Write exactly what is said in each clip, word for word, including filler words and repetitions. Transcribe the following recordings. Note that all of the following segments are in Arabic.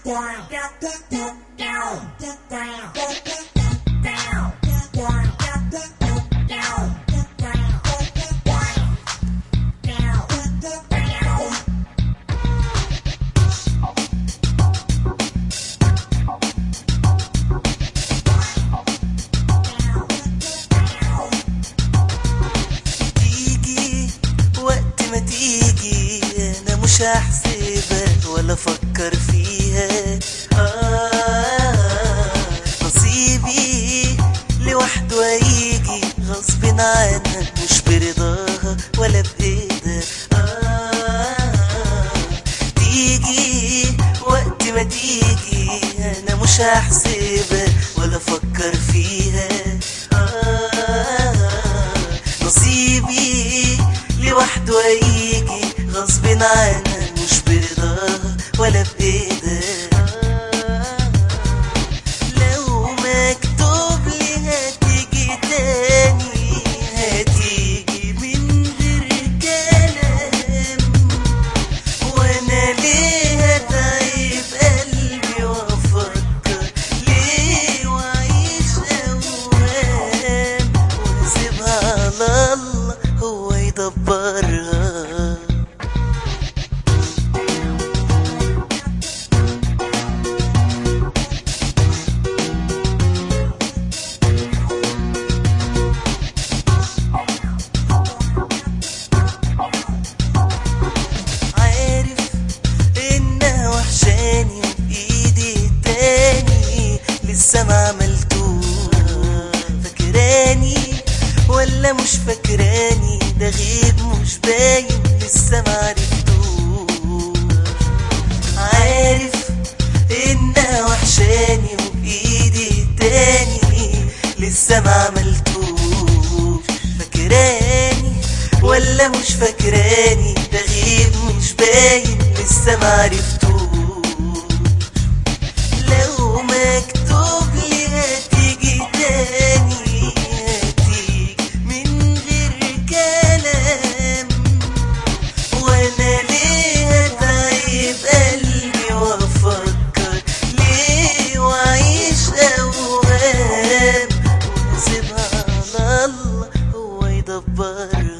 مش هحسبها ولا افكر فيها. آه نصيبي لوحده هيجي غصب عنها، مش برضاها ولا بايدها. آه تيجي وقت ما تيجي، انا مش هحسبها ولا افكر فيها. آه نصيبي لوحده هيجي غصب عنها، مش برضاها ولا بإيدها. لو مكتوب لي هتيجي تاني، هتيجي من غير كلام، وانا ليه هتعب قلبي وافكر ليه واعيش اوهام، واسيبها على الله هو يدبرها. لسه ما عملتوش، فاكراني ولا مش فاكراني؟ ده غيب مش باين لسه ما عرفتوش. عارف انها وحشاني وبايدي تاني، لسه ما عملتوش. فاكراني ولا مش فاكراني؟ ده غيب مش باين لسه ما عرفتوش. لو مكتوب لي هتيجي تاني، هتيجي من غير كلام، وانا ليه هتعب قلبي وافكر ليه واعيش اوهام، واسيبها على الله هو يدبرها.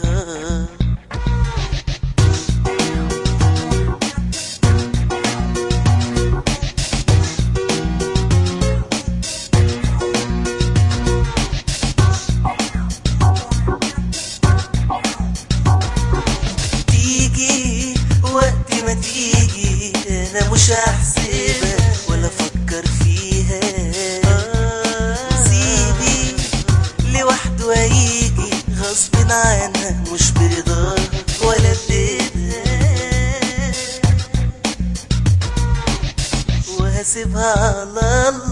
تيجي انا مش هحسبها ولا افكر فيها. نصيبي لوحده هيجي غصب عنها، مش برضاها ولا بايدها، وهسيبها على الله